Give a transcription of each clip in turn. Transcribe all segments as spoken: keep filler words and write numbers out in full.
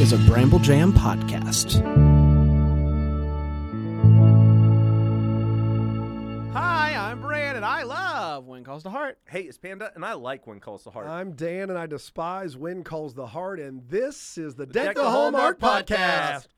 is a Bramble Jam podcast. Hi, I'm Brand, and I love When Calls the Heart. Hey, it's Panda, and I like When Calls the Heart. I'm Dan, and I despise When Calls the Heart, and this is the The Deck, Deck the the Hallmark, Hallmark podcast.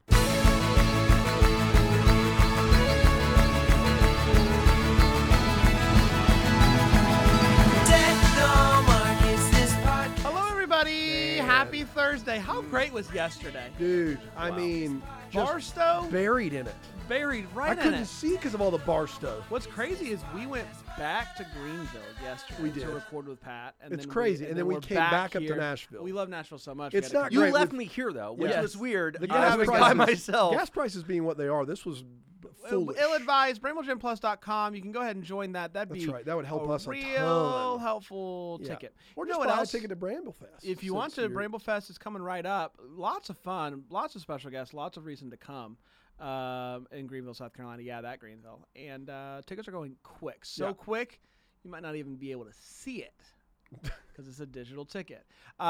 Hello, everybody. Happy Thursday. How great was yesterday? Dude, I Wow. mean, just Barstow buried in it. buried right I in couldn't it. see because of all the Barstow. What's crazy is we went back to Greenville yesterday We did. to record with Pat. And It's then crazy, We, and then we we're came back up to here. Nashville. We love Nashville so much. It's we had to not come- you great. left We've- me here, though, which Yes. was weird. The I gas was prices, by myself. Gas prices being what they are, this was foolish. Ill-advised, bramble jam plus dot com. You can go ahead and join that. That'd That's be right. That would help a us a real ton. helpful Yeah. ticket. Or You just know what buy else? a ticket to Bramblefest. If you since want to, you're- Bramblefest is coming right up. Lots of fun, lots of special guests, lots of reason to come um, in Greenville, South Carolina. Yeah, that Greenville. And uh, tickets are going quick. So Yeah. quick, you might not even be able to see it because it's a digital ticket.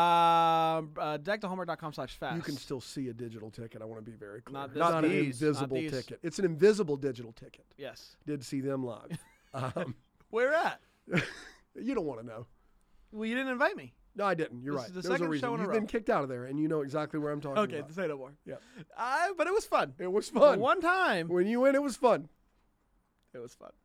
Um, uh, deck the hallmark dot com slash fest. You can still see a digital ticket. I want to be very clear. Not It's this not an these. invisible Not these. ticket. It's an invisible digital ticket. Yes. Did see them live. um, Where at? you don't want to know. Well, you didn't invite me. No, I didn't. You're This right. is the There was a second reason. show in a You've row. been kicked out of there, and you know exactly where I'm talking Okay, about. say no more. Yeah. Uh, but it was fun. It was The fun. One time, When you went, it was fun. it was fun.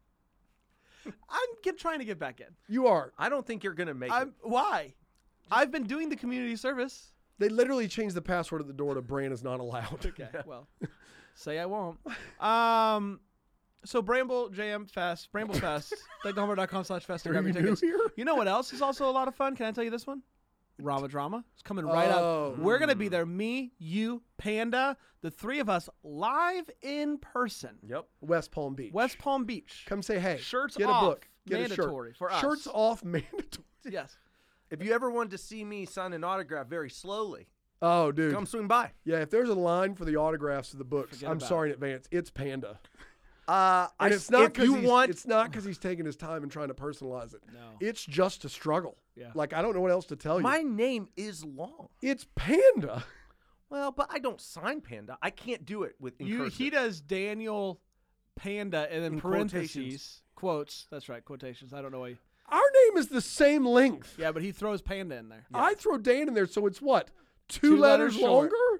I'm get, trying to get back in. You are. I don't think you're going to make it. I'm why? I've been doing the community service. They literally changed the password at the door to "Brand is not allowed." Okay, well, say I won't. Um, so Bramble Jam Fest, Bramble Fest, deck the hallmark dot com slash fest to Are grab you your new tickets. here? You know what else is also a lot of fun? Can I tell you this one? Rama Drama. It's coming right Oh. up. We're gonna be there. Me, you, Panda, the three of us live in person. Yep. West Palm Beach. West Palm Beach. Come say hey. Shirts get off, a book. Get mandatory a shirt. for us. Shirts off mandatory. Yes. If you ever wanted to see me sign an autograph very slowly, Oh, dude. come swing by. Yeah, if there's a line for the autographs of the books, Forget I'm about sorry in advance. It's Panda. Uh, And I, it's not if because you he's, want, it's not because he's taking his time and trying to personalize it. No. It's just a struggle. Yeah. Like I don't know what else to tell you. my name is long. It's Panda. Well, but I don't sign Panda. I can't do it with in You, cursive. he does Daniel Panda and then In parentheses quotations. quotes. That's right, quotations. I don't know why. You, Our name is the same length. yeah, but he throws Panda in there. I throw Dan in there, so it's what? Two, Two letters, letters short. longer?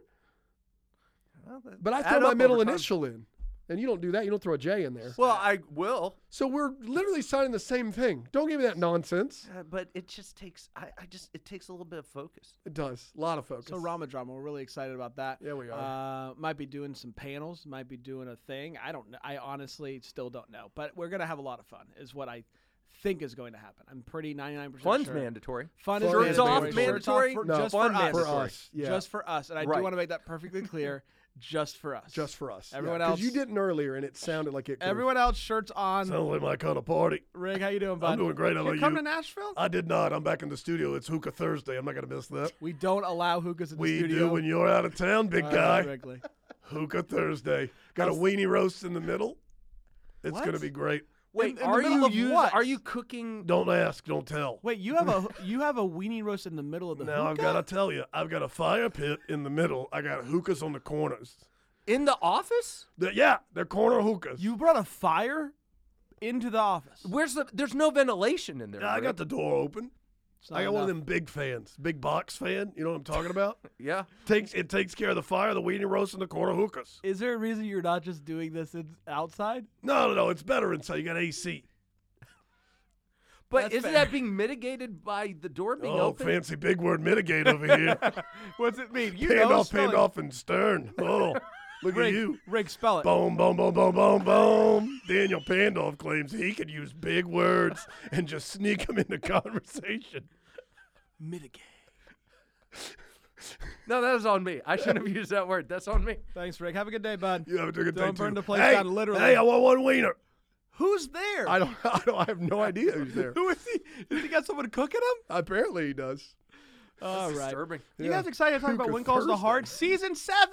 Well, that- But I add throw my up middle over time. initial in. And you don't do that. You don't throw a J in there. Well, I will. So we're literally signing the same thing. Don't give me that nonsense. Uh, but it just takes. I, I just. It takes a little bit of focus. It does. A lot of focus. So Rama Drama, we're really excited about that. Yeah, we are. Uh, might be doing some panels. Might be doing a thing. I don't know. I honestly still don't know. But we're gonna have a lot of fun. Is what I think is going to happen. I'm pretty ninety-nine percent Fun's sure. mandatory. Fun Fun is is mandatory. mandatory. Shirts Mandatory? off for, No, just fun for us. for mandatory. us. Yeah. Just for us. And I do Right. want to make that perfectly clear. Just for us. Just for us. Everyone Because else- you didn't earlier, and it sounded like it. could've- Everyone else, shirts on. Sounds like my kind of party. Rig, how you doing, bud? I'm doing great. How you about come you? to Nashville? I did not. I'm back in the studio. It's Hookah Thursday. I'm not going to miss that. we don't allow hookahs in the We studio. do when you're out of town, big All guy. right, Wrigley. Hookah Thursday. Got a How's- weenie roast in the middle. It's What? going to be great. Wait, in the are middle you of use- what? Are you cooking? Don't ask. Don't tell. Wait, you have a you have a weenie roast in the middle of the Now I've hookah? got to tell you, I've got a fire pit in the middle. I got hookahs on the corners. In the office? The- yeah, they're corner hookahs. You brought a fire into the office. Where's the? There's no ventilation in there. yeah, I got Rick. the door open. It's not I got one of enough. them big fans, big box fan. You know what I'm talking about? Yeah. takes It takes care of the fire, the weenie roast, and the corner hookahs. Is there a reason you're not just doing this in, outside? No, no, no. It's better inside. You got A C. But That's isn't fair. that being mitigated by the door being Oh, open? fancy big word mitigate over here. What's it mean? You Pand know off, spelling. pand off, and stern. Oh, look Rig, at you. Rig, spell it. Boom, boom, boom, boom, boom, boom. Daniel Pandolf claims he could use big words and just sneak them into conversation. Mitigate. No, that was on me. I shouldn't have used that word. That's on me. Thanks, Rick. Have a good day, bud. You have a good day, Don't burn too. the place hey, down, literally. Hey, I want one wiener. Who's there? I don't. I don't. I have no idea who's there. Who is he? Has he got someone cooking him? Apparently, he does. All right. Disturbing. You Yeah. guys excited to talk Who about could When Calls the Thursday? Heart season seven?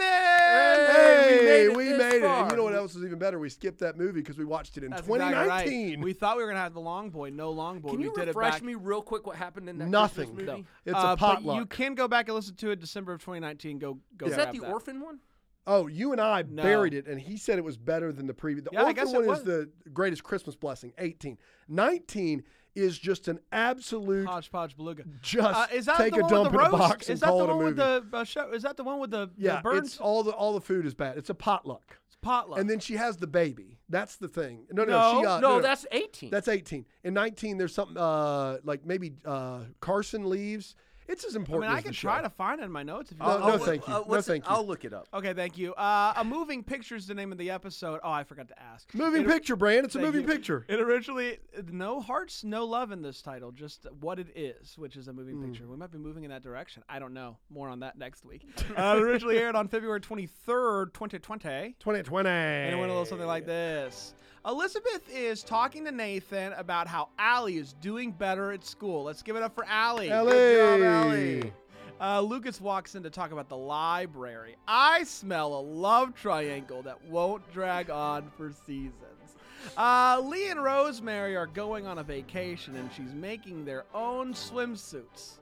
Hey, we made it we this made it. far. And you know what else was even better? We skipped that movie because we watched it in That's twenty nineteen. exactly right. We thought we were gonna have the Long Boy, no Long Boy. Can we you did refresh it back. me real quick what happened in that Nothing. Christmas movie? It's Uh, a but potluck. you can go back and listen to it December of twenty nineteen. Go go. Is grab that the orphan one? Oh, you and I No. buried it, and he said it was better than the previous. The Yeah, I orphan guess it one was. is the greatest Christmas blessing, eighteen. nineteen is just an absolute Hodgepodge Beluga. just Uh, is that take the a one dump with the in a roast? box Is and that call the it a one movie. with the uh, show? Is that the one with the, yeah, the birds? it's all the all the food is bad. It's a potluck. It's potluck. And then she has the baby. That's the thing. No, no, No. she uh, No, that's eighteen. that's eighteen. In nineteen, there's something uh, like maybe uh, Carson leaves. It's as I important. mean, I as can the try show. to find it in my notes if you No, want. no, I'll- thank you. uh, No, what's it- thank you. I'll look it up. Okay, thank you. Uh, a moving picture is the name of the episode. Oh, I forgot to ask. Moving It- picture, Brand. It's a Thank moving you. picture. It originally no hearts, no love in this title, just what it is, which is a moving Hmm. picture. We might be moving in that direction. I don't know. More on that next week. uh, it originally aired on February twenty-third, twenty twenty. twenty twenty. And it went a little something like this. Elizabeth is talking to Nathan about how Allie is doing better at school. Let's give it up for Allie. Allie. Good job, Allie. Uh, Lucas walks in to talk about the library. I smell a love triangle that won't drag on for seasons. Uh, Lee and Rosemary are going on a vacation, and she's making their own swimsuits.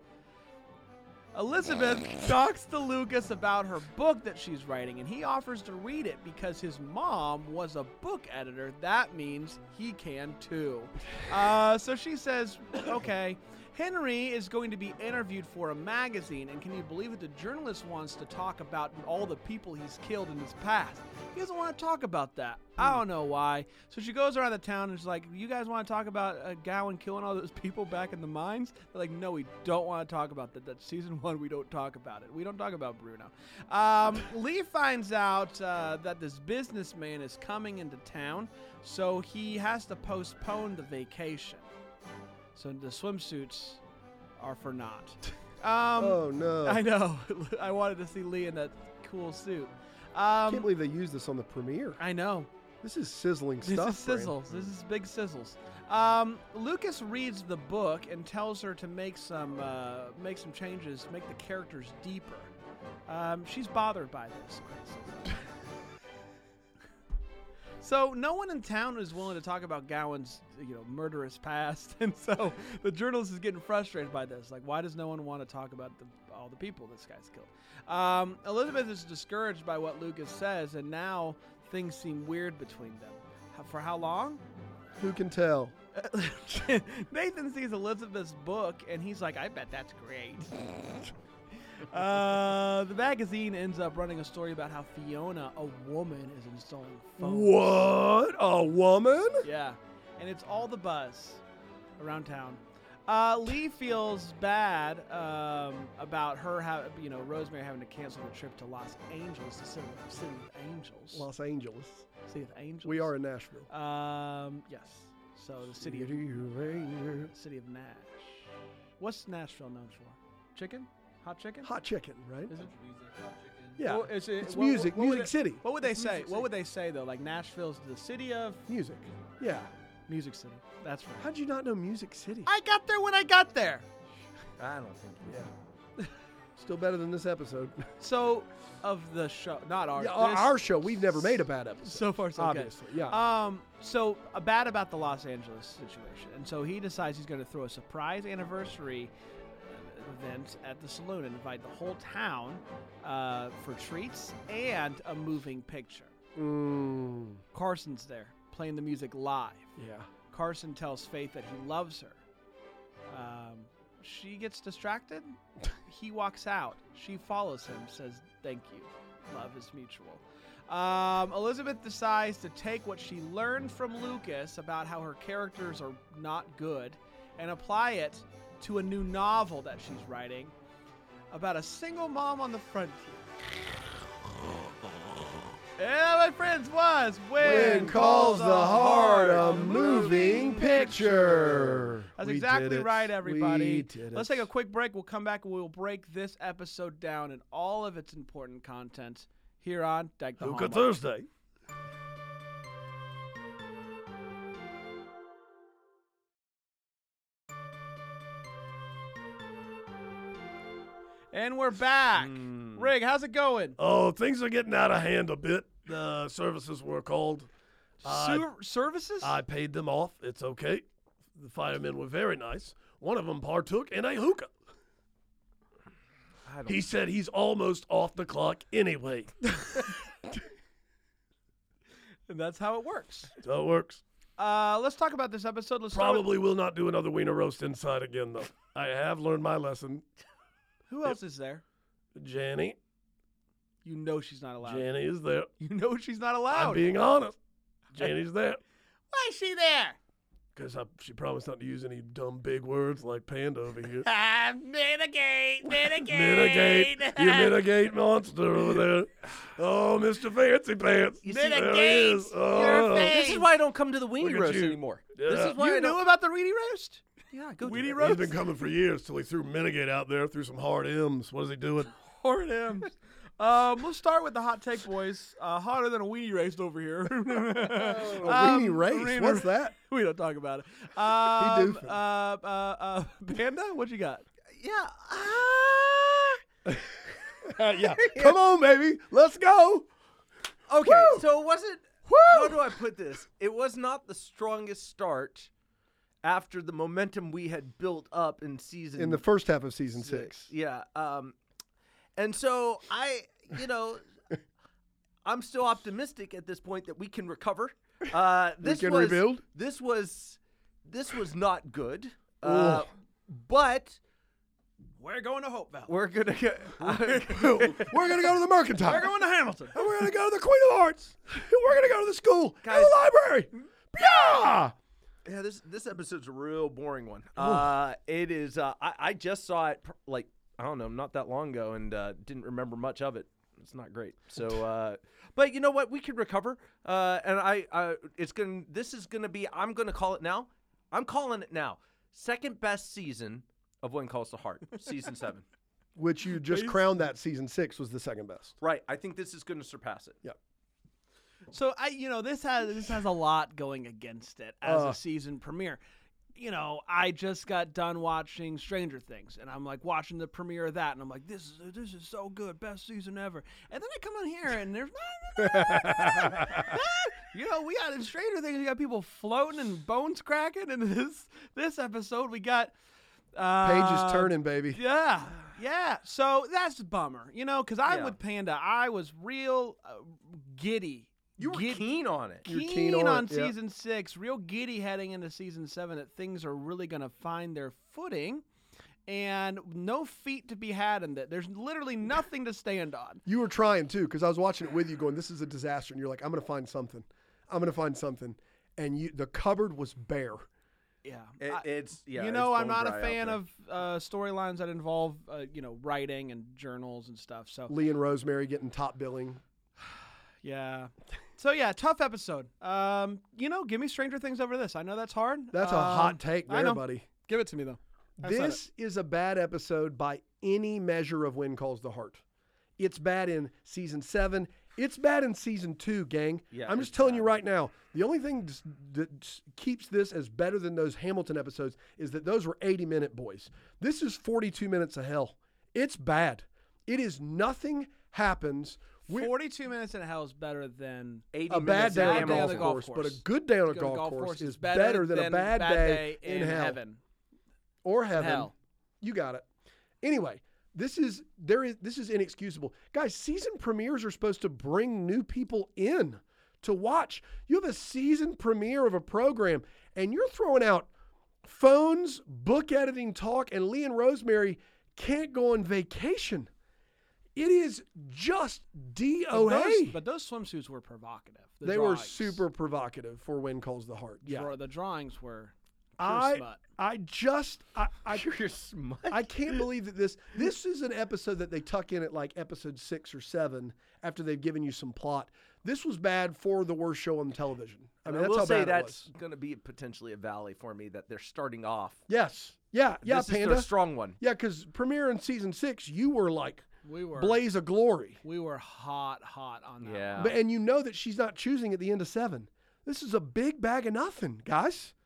Elizabeth talks to Lucas about her book that she's writing, and he offers to read it because his mom was a book editor. That means he can too. Uh, so she says, okay. Henry is going to be interviewed for a magazine, and can you believe it? The journalist wants to talk about all the people he's killed in his past. He doesn't want to talk about that. I don't know why. So she goes around the town and she's like, you guys want to talk about uh, Gowan killing all those people back in the mines? They're like, no, we don't want to talk about that. That's season one. We don't talk about it. We don't talk about Bruno. Um, Lee finds out uh, that this businessman is coming into town, so he has to postpone the vacation. So the swimsuits are for naught. Um, Oh no! I know. I wanted to see Lee in that cool suit. I Um, can't believe they used this on the premiere. I know. This is sizzling This stuff. is Brand. sizzles. This is big sizzles. Um, Lucas reads the book and tells her to make some uh, make some changes, make the characters deeper. Um, she's bothered by this criticism. So no one in town is willing to talk about Gowan's, you know, murderous past, and so the journalist is getting frustrated by this. Like, why does no one want to talk about the, all the people this guy's killed? Um, Elizabeth is discouraged by what Lucas says, and now things seem weird between them. How- For how long? Who can tell? Nathan sees Elizabeth's book, and he's like, I bet that's great. Uh, the magazine ends up running a story about how Fiona, a woman, is installing phones. What? A woman? Yeah, and it's all the buzz around town. Uh, Lee feels bad um, about her, ha- you know, Rosemary having to cancel the trip to Los Angeles, the city, city of angels. Los Angeles. City of angels. We are in Nashville. Um, yes. So the city of city of Nash. What's Nashville known for? Chicken? Hot chicken? Hot chicken, right? Is it? Yeah. Well, is it- it's what- music. what would music it- City. What would they It's say? Music What City. would they say though? Like Nashville's the city of Music. Yeah. Music City. That's right. How'd you not know Music City? I got there when I got there. I don't think you Yeah. Still better than this episode. So, of the show, not ours. Yeah, our, this- our show, we've never made a bad episode. So far, so good. Obviously, yeah. Um, so uh, bad about the Los Angeles situation, and so he decides he's going to throw a surprise anniversary event at the saloon and invite the whole town uh, for treats and a moving picture. Mm, Carson's there playing the music live. yeah. Carson tells Faith that he loves her. Um, she gets distracted. He walks out. She follows him, says, thank you. Love is mutual. Um, Elizabeth decides to take what she learned from Lucas about how her characters are not good and apply it to a new novel that she's writing about a single mom on the frontier. Yeah, my friends, was When calls the heart a moving picture. That's We exactly did it. right, everybody. We did Let's it. take a quick break. We'll come back and we'll break this episode down and all of its important content here on Deck the Hookah Hallmark. Thursday. And we're back. Mm. Rig, how's it going? Oh, things are getting out of hand a bit. The services were called. I- Sewer services? I paid them off. It's okay. The firemen were very nice. One of them partook in a hookah. I don't He said he's almost off the clock anyway. and that's how it works. So it works. Uh, let's talk about this episode. Let's start with- Probably will not do another wiener roast inside again, though. I have learned my lesson. who else is there? Janny. You know she's not allowed. Janny is there. You know she's not I'm allowed. being honest. Janny's there. Why is she there? Because she promised not to use any dumb big words like panda over here. Ah, mitigate, mitigate. Mitigate. You mitigate monster over there. Oh, Mister Fancy Pants. You There see, he is. Oh. This is why I don't come to the Look weenie at roast you. anymore. Yeah. This is why I You don't. knew about the Reedy roast? Yeah, go do Weenie it. roast? He's been coming for years till he threw Mitigate out there, threw some hard M's. What is he doing? Hard M's. Um, let's start with the hot take, boys. Uh, hotter than a weenie race over here. A Um, weenie race? weenie What's ra- that? We don't talk about it. Um, doofing. uh, uh, uh, Panda, what you got? Yeah. ah. Uh, yeah. Come on, baby. Let's go. Okay, Woo! so it wasn't. Woo! How do I put this? It was not the strongest start after the momentum we had built up in season In the first half of season six. Yeah. Um, and so I, you know, I'm still optimistic at this point that we can recover. Uh, this can was, rebuild? This was, this was not good. Uh, but We're going to Hope Valley. we're gonna get. We're going to go to the Mercantile. We're going to Hamilton. And we're going to go to the Queen of Hearts. We're going to go to the school and Guys- the library. Yeah. Yeah, this this episode's a real boring one. Uh, it is. Uh, I I just saw it pr- like I don't know, not that long ago, and uh, didn't remember much of it. It's not great. So, uh, but you know what? We can recover. Uh, and I, uh, it's gonna. This is gonna be. I'm gonna call it now. I'm calling it now. Second best season of When Calls the Heart, season seven. Which you just Please. crowned that season six was the second best. Right. I think this is gonna surpass it. Yep. So I, you know, this has this has a lot going against it as Uh. a season premiere. You know, I just got done watching Stranger Things, and I'm like watching the premiere of that, and I'm like, this is this is so good, best season ever. And then I come on here, and there's, you know, we got in Stranger Things, we got people floating and bones cracking, and this this episode we got uh, Pages turning, baby. Yeah, yeah. So that's a bummer, you know, because I'm Yeah. with Panda. I was real uh, giddy. You were Gid- keen on it. You're keen, keen on on, it, yeah. season six, real giddy heading into season seven that things are really going to find their footing, and no feet to be had in that. There's literally nothing to stand on. You were trying too, because I was watching it with you, going, "This is a disaster," and you're like, "I'm going to find something. I'm going to find something," and you, the cupboard was bare. Yeah, It, I- it's yeah. you know, it's I'm bone not a dry out fan there. of uh, storylines that involve, uh, you know, writing and journals and stuff. So Lee and Rosemary getting top billing. yeah, so yeah, tough episode. Um, you know, give me Stranger Things over this. I know that's hard. That's a Um, hot take I there, know. buddy. Give it to me though. I said This is a bad episode by any measure of When Calls the Heart. It's bad in season seven. It's bad in season two, gang. Yeah, I'm it's just telling you bad. right now. The only thing s- that s- keeps this as better than those Hamilton episodes is that those were eighty minute boys. This is forty-two minutes of hell. It's bad. It is nothing happens. We- forty-two minutes in hell is better than eighty a bad minutes day of on a Bad day on golf the Hamilton. golf course, but a course. good day on a Go to golf, course is better, better than, a bad, day, in, hell. heaven. or heaven. Hell. You got it. Anyway, this is there is this is inexcusable. Guys, season premieres are supposed to bring new people in to watch. You have a season premiere of a program and you're throwing out phones, book editing talk, and Lee and Rosemary can't go on vacation. It is just D O But A. those, but those swimsuits were provocative. The They were drawings. super provocative for When Calls the Heart. Yeah. Draw- the drawings were pure I smut. I just I I You're smart. I can't believe that this this is an episode that they tuck in at like episode six or seven after they've given you some plot. This was bad for the worst show on television. I I, mean, that's will how say bad that's it was. going to be potentially a valley for me that they're starting off. Yes. Yeah. Yeah. this is Panda. their strong one. Yeah, because premiere in season six, you were like We were blaze of glory, we were hot, hot on that. Yeah. one. but and you know that she's not choosing at the end of seven. This is a big bag of nothing, guys.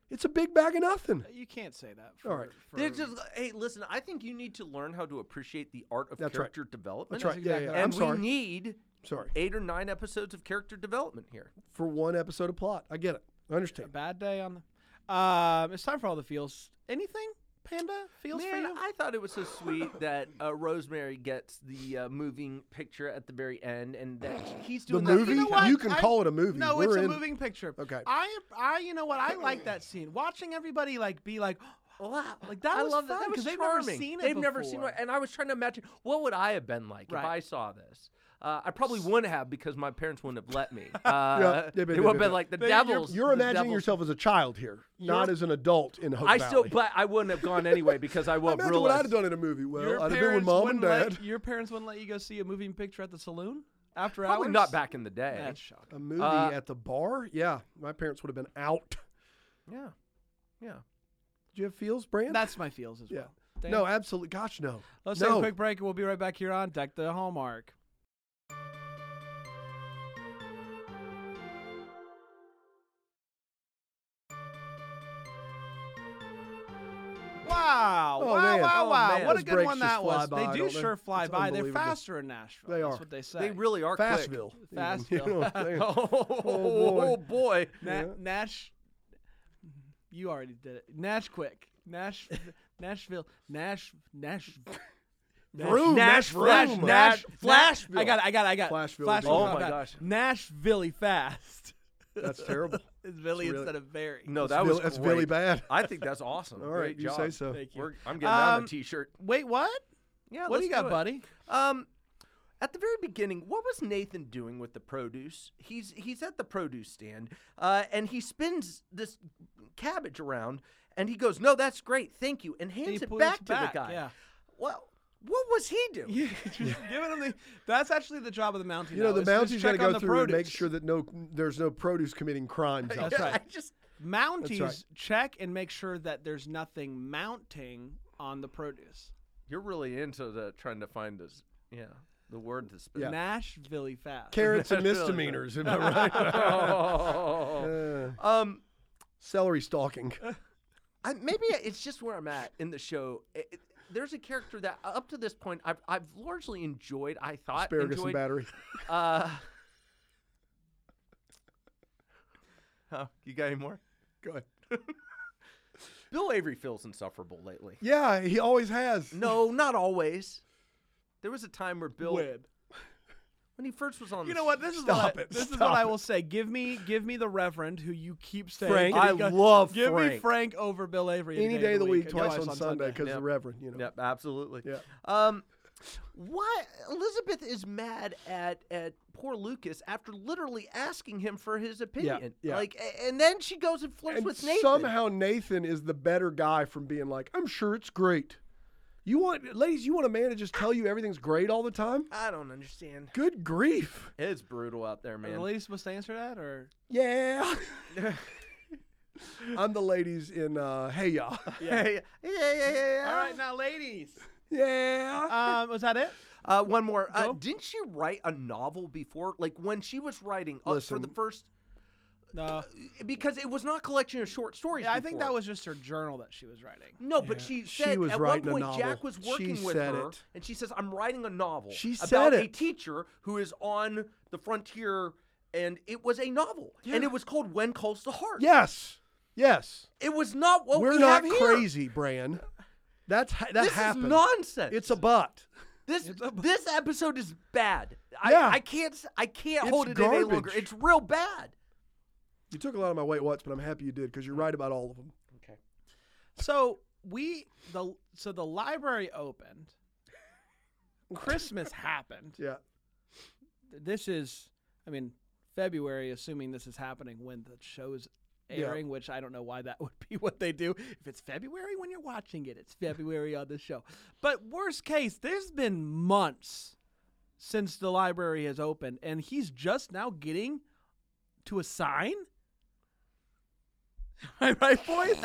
It's a big bag of nothing. You can't say that. For, All right. for- They're just hey, listen. I think you need to learn how to appreciate the art of That's right. character development. That's right. Yeah, exactly yeah. right. And I'm we sorry. need Sorry. eight or nine episodes of character development here. For one episode of plot. I get it. I a understand. bad day on the. Um, it's time for all the feels. Anything, Panda? Feels for Man, you? I thought it was so sweet that uh, Rosemary gets the uh, moving picture at the very end, and that he's The doing movie? that. know what? You can I- call it a movie. No, We're it's a in- moving picture. Okay. I, I, you know what? I like that scene. Watching everybody like be like, Wow, Like, that I was love fun, that. That 'cause was they've never charming. seen it They've never seen before. it, and I was trying to imagine what would I have been like Right. if I saw this. Uh, I probably wouldn't have because my parents wouldn't have let me. Uh, Yeah, yeah, they yeah, would yeah, have been yeah. like the They- you're- devils. You're the imagining devils. yourself as a child here, not You're- as an adult in Hope I Valley. still, but I wouldn't have gone anyway because I would have Imagine what I'd realized. have done in a movie. Well, your I'd have been with parents mom and wouldn't dad. let your parents wouldn't let you go see a moving picture at the saloon after Probably hours. not back in the day. That's shocking. A movie Uh, at the bar? Yeah, my parents would have been out. Yeah, yeah. Do you have feels, Brand? That's my feels as Yeah. well. Dan? No, absolutely. Gosh, no. Let's no. take a quick break and we'll be right back here on Deck the Hallmark. Wow. Oh, wow, man. wow, Oh, wow. man. What a Those good breaks one just that fly was. by, they do don't they? sure fly It's by. They're unbelievable. faster in Nashville. They That's are. what they say. They really are quick. Fastville. even. Fastville. You know what I'm saying? Oh, boy. boy. Na- Yeah. Nash. You already did it. Nash quick. Nash. Nashville. Nash. Nash. Vroom, Nash, Nash, Nash, vroom. Nash, Nash. Flashville. I got it. I got it. I got it. Flashville, Flashville. dude. Oh, I my got it. gosh. Nashville fast. That's terrible. It's Billy It's really- instead of very. No, That's that was Bill- that's great. really bad. I think that's awesome. All right, Great you job. say so. Thank you. We're, I'm getting that on Um, a T-shirt. Wait, what? Yeah, What do you let's got, it. buddy? Um, at the very beginning, what was Nathan doing with the produce? He's he's at the produce stand, uh, and he spins this cabbage around, and he goes, "No, that's great, thank you," and hands he it puts back it to back, the guy. yeah. Well, what was he doing? Yeah, just giving him the. That's actually the job of the Mountie. You know, now, the is just Mounties got to check on go the through and make produce. sure that no, there's no produce committing crimes out That's there. right. I just Mounties right. check and make sure that there's nothing mounting on the produce. you're really into the trying to find this. Yeah, the word to spin. Yeah. Nashville fast. Carrots and That's really misdemeanors, am I right? Oh. Uh, um. celery stalking. I, maybe it's just where I'm at in the show. It, it- there's a character that up to this point I've I've largely enjoyed. I thought Asparagus enjoyed. and battery. Uh, oh, you got any more? Go ahead. Bill Avery feels insufferable lately. Yeah, he always has. No, not always. There was a time where Bill, When? when he first was on. You the know what? sh- This is Stop what I, it. this is Stop what I it. will say. Give me, give me the Reverend who you keep saying. Frank. Give me I go- love Give me Frank. Frank over Bill Avery Any day of the week, and twice on Sunday, because Yep. the Reverend, you know. Yep, absolutely. Yeah. Um, why Elizabeth is mad at at poor Lucas after literally asking him for his opinion? yeah. Like, a- and then she goes and flirts And with Nathan. somehow Nathan is the better guy from being like, I'm sure it's great. You want, ladies, you want a man to just tell you everything's great all the time? I don't understand. Good grief. It's brutal out there, Are the man. ladies supposed to answer that, or Yeah. I'm the ladies in uh, Hey Ya. yeah, yeah, yeah, yeah, yeah. all right, now, ladies. Yeah. Um, was that it? Uh, one more. Uh, Go. didn't she write a novel before? Like when she was writing uh, for Listen. the first, No. because it was not a collection of short stories. Yeah, I think before. that was just her journal that she was writing. No, but Yeah. she She said was at writing a one point novel. Jack was She working with said her, it. and she says, "I'm writing a novel She about said a it. teacher who is on the frontier." And it was a novel, Yeah. and it was called "When Calls the Heart." Yes. Yes. It was not what We're we not have here. crazy, Bran. That's ha- that This happened. is nonsense. It's a butt. This this episode is bad. Yeah. I, I can't s- I can't It's hold it in any longer. garbage. It's real bad. You took a lot of my weight once, but I'm happy you did because you're right about all of them. Okay. So we the so the library opened. Christmas happened. Yeah. This is, I mean, February, assuming this is happening when the show's Yeah. airing, which I don't know why that would be what they do. If it's February when you're watching it, it's February on the show. But worst case, there's been months since the library has opened, and he's just now getting to a sign. Right, right, boys?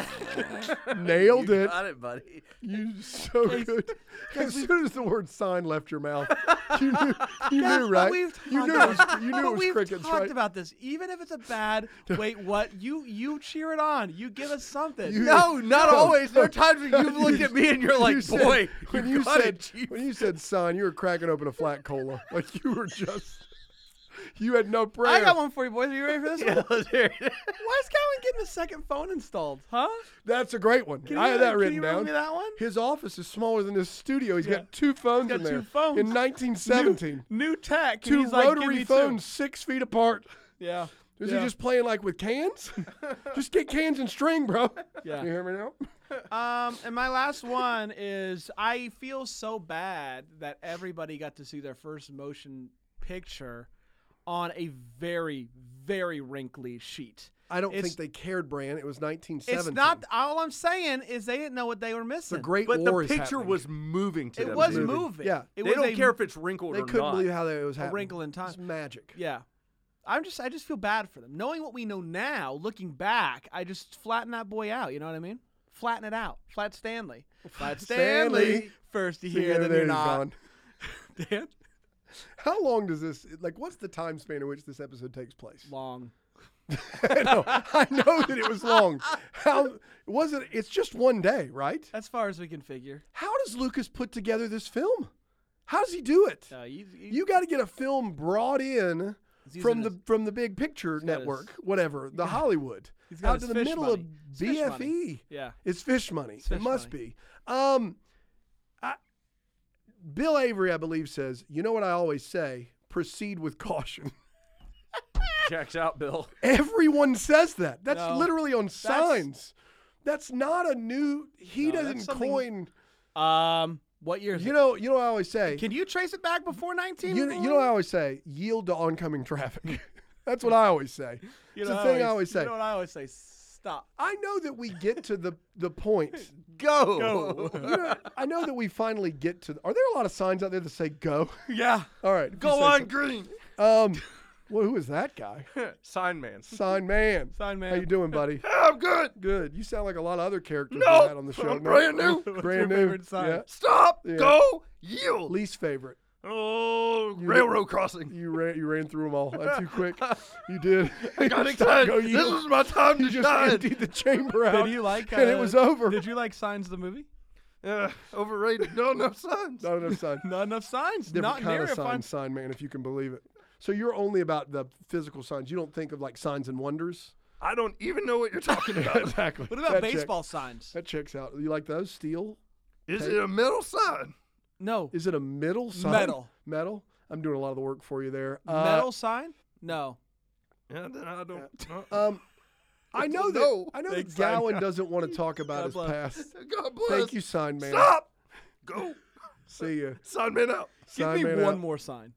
Nailed You it. got it, buddy. You so Guys- good. guys, As we've- soon as the word sign left your mouth, you knew, you Guys, knew but right? We've You talked knew it was, about- you knew but it was we've crickets, talked right? about this. Even if it's a bad, wait, what? You you cheer it on. You give us something. You- No, not No. always. There are times when you've looked at me and you're like, You said- boy, when you you got said it, Chief. when you said sign, you were cracking open a flat cola. Like you were just, you had no prayer. I got one for you, boys. Are you ready for this Yeah, one? let's hear it. Why is Calvin getting a second phone installed? Huh? That's a great one. Can I you, had that can written you down. Read me that one? His office is smaller than his studio. He's Yeah. got two phones got in there. two phones. In nineteen seventeen. New, new tech. and Two he's like, "Give rotary me two." phones six feet apart. Yeah. Is yeah. he just playing like with cans? Just get cans and string, bro. Yeah. You hear me now? Um, and my last one is I feel so bad that everybody got to see their first motion picture on a very, very wrinkly sheet. I don't It's- think they cared, Bran. It was nineteen seventeen. It's not. All I'm saying is they didn't know what they were missing. The Great But War the is picture happening. was moving to It them. was dude. moving. Yeah. It They was don't a, care if it's wrinkled They or couldn't not. believe how that it was a happening. wrinkle in time. It's magic. Yeah. I'm just. I just feel bad for them. Knowing what we know now, looking back, I just flatten that boy out. You know what I mean? Flatten it out. Flat Stanley. Flat Stanley. Stanley. First you See, hear, there- then there you're he's not. gone. Dan? How long does this, like, what's the time span in which this episode takes place? Long. I know, I know that it was long. How was it? It's just one day, right? As far as we can figure. How does Lucas put together this film? How does he do it? Uh, he's, he's, You got to get a film brought in he's from using the his- from the big picture got network, his- whatever, the Hollywood, he's got out his to the fish middle money. of It's fish B F money. E. Yeah. It's fish money. It's fish it must money. be. Um, I, Bill Avery, I believe, says, "You know what I always say: proceed with caution." Checks out, Bill. Everyone says that. That's No. literally on signs. That's not a new. He No, that's doesn't something- coin. Um, what year is You it? know. You know. What I always say. Can you trace it back before nineteen? you, you know. What I always say. Yield to oncoming traffic. That's what I always say. You it's know the what thing I always say. You know what I always say? Stop. I know that we get to the the point. Go. Go. You know, I know that we finally get to. Are there a lot of signs out there that say "go"? Yeah. All right, if you Go say on so. green. Um, well, who is that guy? Sign man. Sign man. Sign man. How you doing, buddy? I'm good. Good. You sound like a lot of other characters No, we had on the show. I'm brand new. What's Brand your new. favorite sign? Yeah. Stop. Yeah. Go. Yield. Least favorite. Oh, railroad crossing. You ran. You ran through them all. That's too quick. You did. I got Stop, excited. go This yield. is my time You to just shine. emptied the chamber out. Did you like? Uh, and it was over. Did you like Signs the movie? Uh, overrated. No, no signs. Not enough sign. Not enough signs. Different Not kind near of if sign, I'm- sign man, if you can believe it. So you're only about the physical signs. You don't think of like signs and wonders. I don't even know what you're talking about. Exactly. What about That check- baseball signs? That checks out. You like those? Steel? Is Okay. it a metal sign? No. Is it a middle sign? Metal. Metal. I'm doing a lot of the work for you there. Uh, Metal sign? No. Yeah, then I don't. Um, I It's know a that. no. I know Thanks, that Gowan sign. doesn't want to talk about God his bless. past. God bless. Thank you, sign man. Stop. Go. See you. Sign man out. Give Sign me man one out. more sign.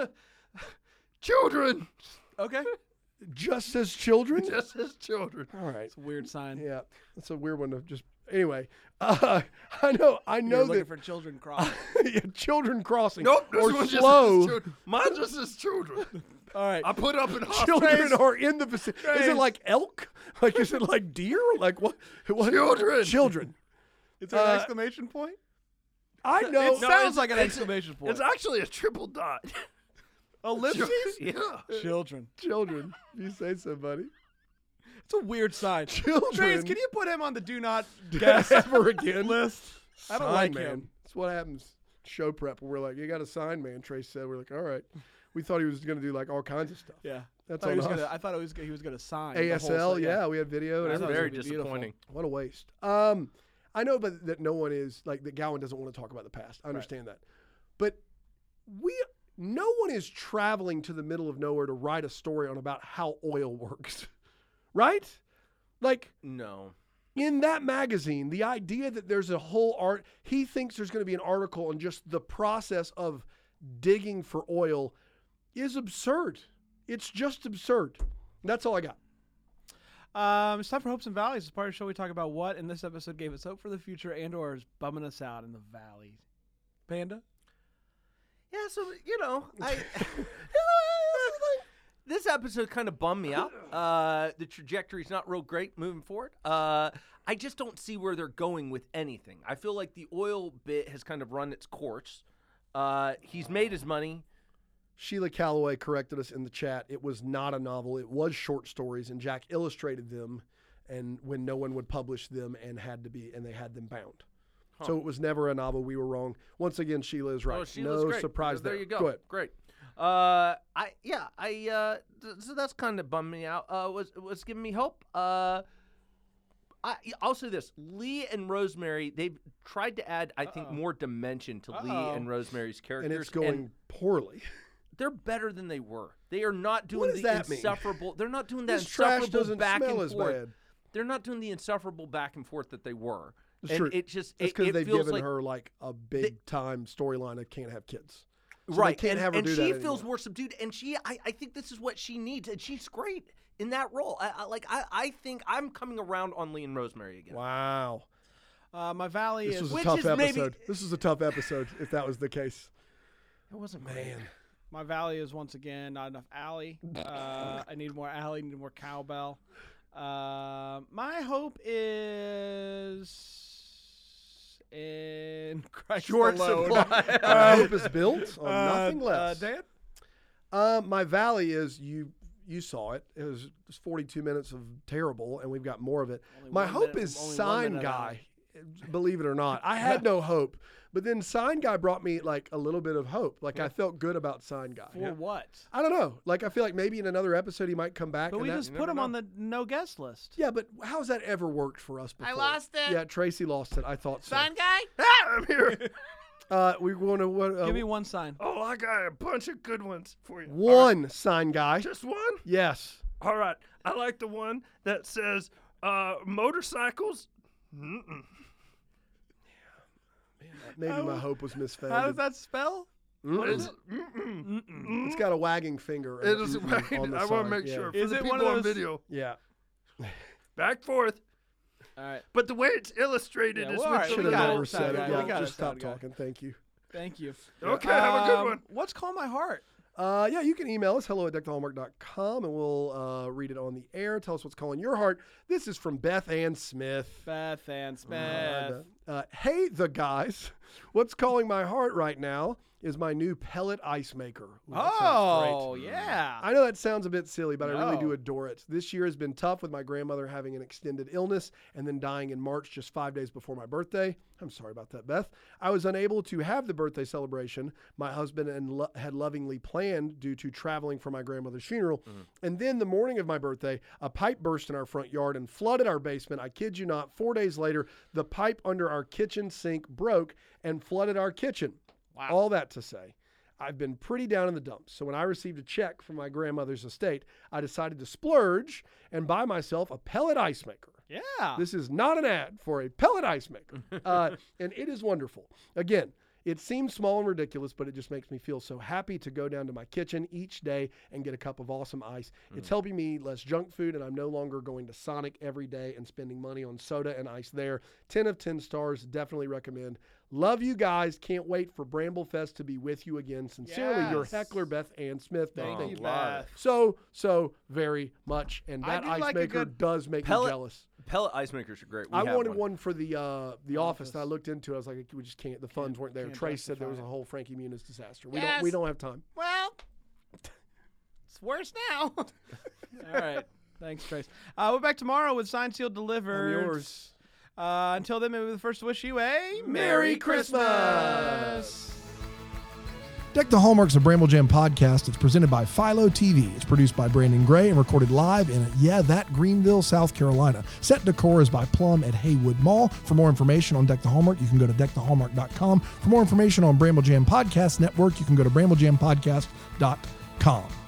Children. Okay. Just as children. Just as children. All right. It's a weird sign. Yeah, that's a weird one to just. Anyway, uh, I know. I You're know looking that for children crossing. yeah, children crossing. Nope. This or one just slow. says children. Mine just says children. All right. I put up in hospital. Children are in the vicinity. Is it Trace. like elk? Like is it like deer? Like what? what? Children. Children. Is there an uh, exclamation point? I know. It sounds it's- like an it's- exclamation point. It's actually a triple dot. Ellipses? Yeah. Children. Children. If you say so, buddy. It's a weird sign. Children. Trace, can you put him on the do not guess ever again list? I don't Sign like man. him. That's what happens. Show prep. We're like, you got a sign man. Trace said, we're like, all right. We thought he was going to do like all kinds of stuff. Yeah. That's I thought, he on was us. gonna, I thought he was, he was gonna sign. A the S whole L, thing, yeah, we had video and I That's thought it everything. was very gonna be beautiful. disappointing. What a waste. Um, I know, but that no one is like that. Gowan doesn't want to talk about the past. I understand that, but we, no one is traveling to the middle of nowhere to write a story on about how oil works, right? Like No. in that magazine, the idea that there's a whole art. He thinks there's going to be an article on just the process of digging for oil is absurd. It's just absurd. That's all I got. Um, it's time for Hopes and Valleys. It's part of the show we talk about what in this episode gave us hope for the future and or is bumming us out in the valley. Panda? Yeah, so you know, I this episode kind of bummed me out. Uh, the trajectory's not real great moving forward. Uh, I just don't see where they're going with anything. I feel like the oil bit has kind of run its course. Uh, he's made his money. Sheila Calloway corrected us in the chat. It was not a novel. It was short stories, and Jack illustrated them, and when no one would publish them, and had to be, and they had them bound. Huh. So it was never a novel. We were wrong. Once again, Sheila is right. Oh, Sheila's no great. surprise there. there. you go. Go ahead. Great. Uh, I yeah, I uh, th- so that's kind of bummed me out. Uh, was was giving me hope. Uh, I I'll say this: Lee and Rosemary, they've tried to add, I think, Uh-oh. more dimension to Uh-oh. Lee and Rosemary's characters, And it's going poorly. they're better than they were. They are not doing What does the that mean? insufferable. They're not doing that This trash insufferable doesn't back smell and as forth. bad. They're not doing the insufferable back and forth that they were. It's and true. it just It's it, because it they've feels given like, her like a big time storyline of can't have kids. So right, they can't and, have her and do she that feels anymore. more subdued, and she, I, I think this is what she needs, and she's great in that role. I, I like, I, I think I'm coming around on Lee and Rosemary again. Wow. Uh, my valley This is was a Which tough is maybe- episode. This was a tough episode if that was the case. It wasn't great. Man. my valley is once again not enough Allie. Uh, I need more Allie. Need more cowbell. Uh, my hope is in Christ Short alone. supply. Our hope is built on Uh, nothing less. Uh, Dan? Uh, my valley is you. You saw it. It was just forty-two minutes of terrible, and we've got more of it. Only My one hope minute- is only one Sign minute Guy. Believe it or not, I had no hope, but then Sign Guy brought me like a little bit of hope. Like I felt good about Sign Guy. For what? I don't know. Like I feel like maybe in another episode he might come back. But and we that- just put him on the no guest list. Yeah, but how's that ever worked for us before? lost it. Yeah, Tracy lost it. I thought so. Sign guy? Ah, I'm here. Uh, we want to what? Uh, Give me one sign. Oh, I got a bunch of good ones for you. All one Sign Guy. right, just one? Yes. All right. I like the one that says uh, motorcycles. Mm-mm. Maybe How- my hope was How does misfounded. that spell? Mm-mm. It's, mm-mm. Mm-mm. It's got a wagging finger. It uh, is mm-mm wagging. on the I want sign. to make Yeah. sure for Is the it people one of on those- video. Yeah. Back forth. All right. But the way it's illustrated Yeah, is well, with all right, the we Should have got it. little- never Sound said guy. it. We Yeah, got it, just stop sound guy. talking. Thank you. Thank you. Okay, have a good Um, one. What's Call My Heart? Uh, yeah, you can email us, hello at deck the hallmark dot com, and we'll uh, read it on the air. Tell us what's calling your heart. This is from Beth Ann Smith. Beth and Smith. Uh, uh, hey, the guys. What's calling my heart right now is my new pellet ice maker. Ooh, that sounds oh, great. yeah. I know that sounds a bit silly, but I really do No. adore it. This year has been tough with my grandmother having an extended illness and then dying in March just five days before my birthday. I'm sorry about that, Beth. I was unable to have the birthday celebration my husband and lo- had lovingly planned due to traveling for my grandmother's funeral. And then the morning of my birthday, a pipe burst in our front yard and flooded our basement. I kid you not, four days later, the pipe under our kitchen sink broke and flooded our kitchen. Wow. All that to say, I've been pretty down in the dumps. So when I received a check from my grandmother's estate, I decided to splurge and buy myself a pellet ice maker. Yeah. This is not an ad for a pellet ice maker. Uh, and it is wonderful. Again, it seems small and ridiculous, but it just makes me feel so happy to go down to my kitchen each day and get a cup of awesome ice. It's helping me eat less junk food, and I'm no longer going to Sonic every day and spending money on soda and ice there. ten of ten stars. Definitely recommend. Love you guys. Can't wait for Bramble Fest to be with you again. Sincerely, your Yes. heckler, Beth Ann Smith. Thank Thank you, you. Beth. So, so very much. And I that do ice like a maker good does make pellet- me jealous. Pellet ice makers are great. We I have wanted one. one, for the uh, the office, and I Office. looked into it. I was like, we just can't. The funds weren't there. can't Trace said there was a justify it. whole Frankie Muniz disaster. We Yes. don't. We don't have time. Well, it's worse now. All right. Thanks, Trace. Uh, we're back tomorrow with Signed, Sealed, Delivered. I'm yours. Uh, until then, maybe the first to wish you a Merry Christmas. Deck the Hallmark's a Bramble Jam podcast. It's presented by Philo T V. It's produced by Brandon Gray and recorded live in, yeah, that Greenville, South Carolina. Set decor is by Plum at Haywood Mall. For more information on Deck the Hallmark, you can go to deck the hallmark dot com. For more information on Bramble Jam Podcast Network, you can go to bramble jam podcast dot com.